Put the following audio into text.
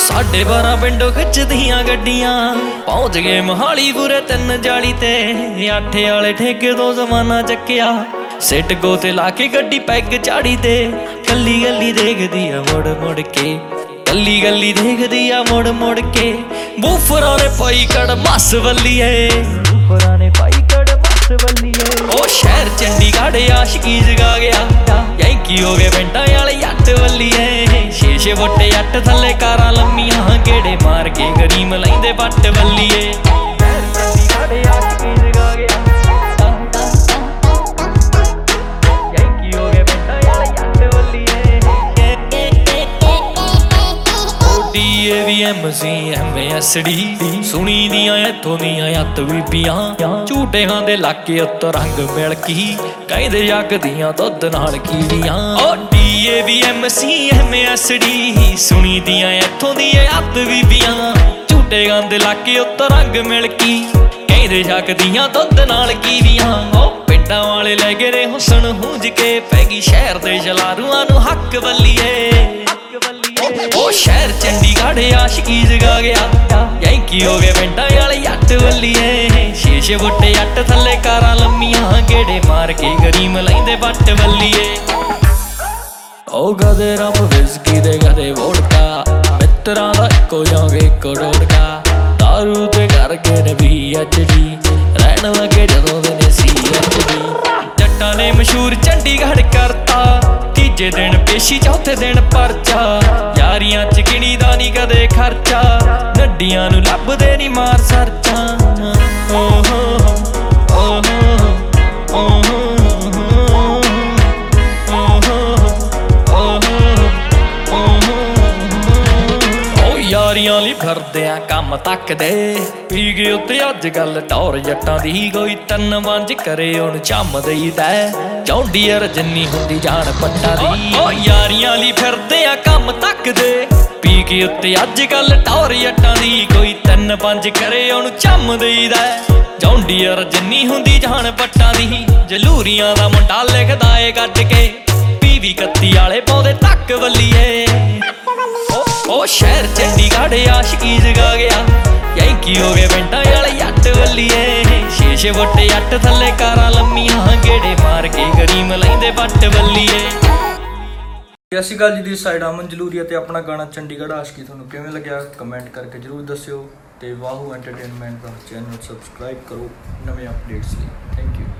12:30 ਪਿੰਡੋਂ ਖਿੱਚਦੀਆਂ ਗੱਡੀਆਂ ਪਹੁੰਚ ਗਏ ਮੋਹਾਲੀ ਪੂਰੇ 3:40 ਤੇ 8 ਵਾਲੇ ਠੇਕੇ ਤੋਂ ਜ਼ਮਾਨਾ ਚੱਕਿਆ ਸਿੱਟ ਗੋ ਤੇ ਲਾ ਕੇ ਗੱਡੀ ਪੈਗ ਝਾੜੀ ਤੇ ਕੱਲੀ ਕੱਲੀ ਦੇਖਦੀ ਆ ਮੁੜ ਮੁੜ ਕੇ ਕੱਲੀ ਕੱਲੀ ਦੇਖਦੀ ਆ ਮੁੜ ਮੁੜ ਕੇ ਬੂਫਰਾਂ ਨੇ ਪਾਈ ਕੜ ਮੱਸ ਵੱਲੀਏ ਬੂਫਰਾਂ ਨੇ ਪਾਈ ਕੜ ਮੱਸ ਵੱਲੀਏ ਉਹ ਸ਼ਹਿਰ ਚੰਡੀਗੜ੍ਹ ਆਸ਼ਕੀ ਜਗਾ ਗਿਆ ਯੈਂਕੀ ਹੋ ਗਏ ਪਿੰਡਾਂ ਵਾਲੇ ਜੱਟ ਵੱਲੀਏ ਛੇ ਵੱਟੇ ਜੱਟ ਥੱਲੇ ਕਾਰਾਂ ਲੰਮੀਆਂ ਗੇੜੇ ਮਾਰ ਕੇ ਗਰੀਮ ਲੈਂਦੇ ਵੱਟ ਵੱਲੀਏ ਚੰਡੀਗੜ੍ਹ ਆਸ਼ਕੀ ਜਗਾ ਗਿਆ ਯੈਂਕੀ ਹੋ ਗਏ ਪਿੰਡਾਂ ਵਾਲੇ ਜੱਟ ਵੱਲੀਏ DAVMC MASD ਸੁਣੀ ਦੀਆਂ ਇੱਥੋਂ ਦੀਆਂ ਅੱਤ ਬੀਬੀਆਂ ਝੂਟੇ ਖਾਂਦੇ ਲਾਕੇ ਉੱਤ ਰੰਗ ਮਿਲਕੀ ਕਹਿੰਦੇ ਜੱਗਦੀਆਂ ਦੁੱਧ ਨਾਲ ਕੀੜੀਆਂ ਉਹ DAVMC MASD ਸੁਣੀ ਦੀਆਂ ਇੱਥੋਂ ਦੀਆਂ ਅੱਤ ਬੀਬੀਆਂ ਝੂਟੇ ਖਾਂਦੇ ਲਾਕੇ ਉੱਤ ਰੰਗ ਮਿਲਕੀ ਕਹਿੰਦੇ ਜੱਗਦੀਆਂ ਦੁੱਧ ਨਾਲ ਕੀੜੀਆਂ ਉਹ ਪਿੰਡਾਂ ਵਾਲੇ ਲੈ ਗਏ ਰੇ ਹੁਸਨ ਹੁੰਜ ਕੇ ਪੈ ਗਈ ਸ਼ਹਿਰ ਦੇ ਜਲਾਰੂਆਂ ਨੂੰ ਹੱਕ ਵੱਲੀਏ ਉਹ ਸ਼ਹਿਰ ਚੰਡੀਗੜ੍ਹ ਆਸ਼ਕੀ ਜਗਾ ਗਿਆ ਯੈਂਕੀ ਹੋ ਗਏ ਪਿੰਡਾਂ ਵਾਲੇ ਜੱਟ ਵੱਲੀਏ ਛੇ ਵੱਟੇ ਜੱਟ ਥੱਲੇ ਕਾਰਾਂ ਲੰਮੀਆਂ ਗੇੜੇ ਮਾਰ ਕੇ ਗਰੀਮ ਲੈਂਦੇ ਵੱਟ ਵੱਲੀਏ ਉਹ ਗਦੇ ਰੱਬ ਵਿਸਕੀ ਦੇ ਗਦੇ ਵੋੜਕਾ ਮਿੱਤਰਾਂ ਦਾ ਇੱਕੋ ਜਾਂਗ ਇੱਕੋ ਡੋੜਕਾ ਦਾਰੂ ਤੇ ਕਰਕੇ ਨੇ VHD ਰਹਿਣ ਲੱਗੇ ਜਦੋਂ ਦੇ ਨੇ CHD ਜੱਟਾਂ ਨੇ ਮਸ਼ਹੂਰ ਚੰਡੀਗੜ੍ਹ ਕਰਤਾ ਤੀਜੇ ਦਿਨ ਪੇਸ਼ੀ ਚੌਥੇ ਦਿਨ ਪਰਚਾ ਯਾਰੀਆਂ ਚ ਗਿਣੀ ਦਾ ਨੀ ਕਦੇ ਖਰਚਾ ਨੱਡੀਆਂ ਨੂੰ ਲੱਭਦੇ ਨੀ ਮਾਰ ਸਰਚਾਂ ਯਾਰੀਆਂ ਲਈ ਫਿਰਦੇ ਆ ਕੰਮ ਤੱਕਦੇ ਪੀ ਗਏ ਉੱਤੇ ਅੱਜ ਗੱਲ ਟੌਰ ਜੱਟਾਂ ਦੀ ਕੋਈ 3-5 ਕਰੇ ਹੁਣ ਚੰਮ ਦੇਈਦਾ ਚੌਂਡੀਅਰ ਜਿੰਨੀ ਹੁੰਦੀ ਜਾਣ ਪੱਟਾਂ ਦੀ ਉਹ ਯਾਰੀਆਂ ਲਈ ਫਿਰਦੇ ਆ ਕੰਮ ਤੱਕਦੇ ਪੀ ਗਏ ਉੱਤੇ ਅੱਜ ਗੱਲ ਟੌਰ ਜੱਟਾਂ ਦੀ ਕੋਈ 3-5 ਕਰੇ ਹੁਣ ਚੰਮ ਦੇਈਦਾ ਚੌਂਡੀਅਰ ਜਿੰਨੀ ਹੁੰਦੀ ਜਾਣ ਪੱਟਾਂ ਦੀ ਜਲੂਰੀਆਂ ਦਾ ਮੁੰਡਾ ਲਿਖਦਾ ਏ ਕੱਢ ਕੇ 20-31 ਵਾਲੇ ਪਾਉਂਦੇ ਤੱਕ ਵੱਲੀਏ ਉਹ ਸ਼ਹਿਰ ਚੰਡੀਗੜ੍ਹ ਆਸ਼ਕੀ ਜਗਾ ਗਿਆ ਯੈਂਕੀ ਹੋ ਗਏ ਪਿੰਡਾਂ ਵਾਲੇ ਜੱਟ ਵੱਲੀਏ ਛੇ ਵੱਟੇ ਜੱਟ ਥੱਲੇ ਕਾਰਾਂ ਲੰਮੀਆਂ ਗੇੜੇ ਮਾਰ ਕੇ ਗਰੀਮ ਲੈਂਦੇ ਵੱਟ ਵੱਲੀਏ। ਸਤਿ ਸ਼੍ਰੀ ਅਕਾਲ ਜੀ, ਦੀ ਸਾਈਡ ਅਮਨ ਜਲੂਰੀਆ ਤੇ ਆਪਣਾ ਗਾਣਾ ਚੰਡੀਗੜ੍ਹ ਆਸ਼ਕੀ ਤੁਹਾਨੂੰ ਕਿਵੇਂ ਲੱਗਿਆ ਕਮੈਂਟ ਕਰਕੇ ਜਰੂਰ ਦੱਸਿਓ ਤੇ ਵਾਹੂ ਐਂਟਰਟੇਨਮੈਂਟ ਦਾ ਚੈਨਲ ਸਬਸਕ੍ਰਾਈਬ ਕਰੋ ਨਵੇਂ ਅਪਡੇਟਸ ਲਈ। Thank you.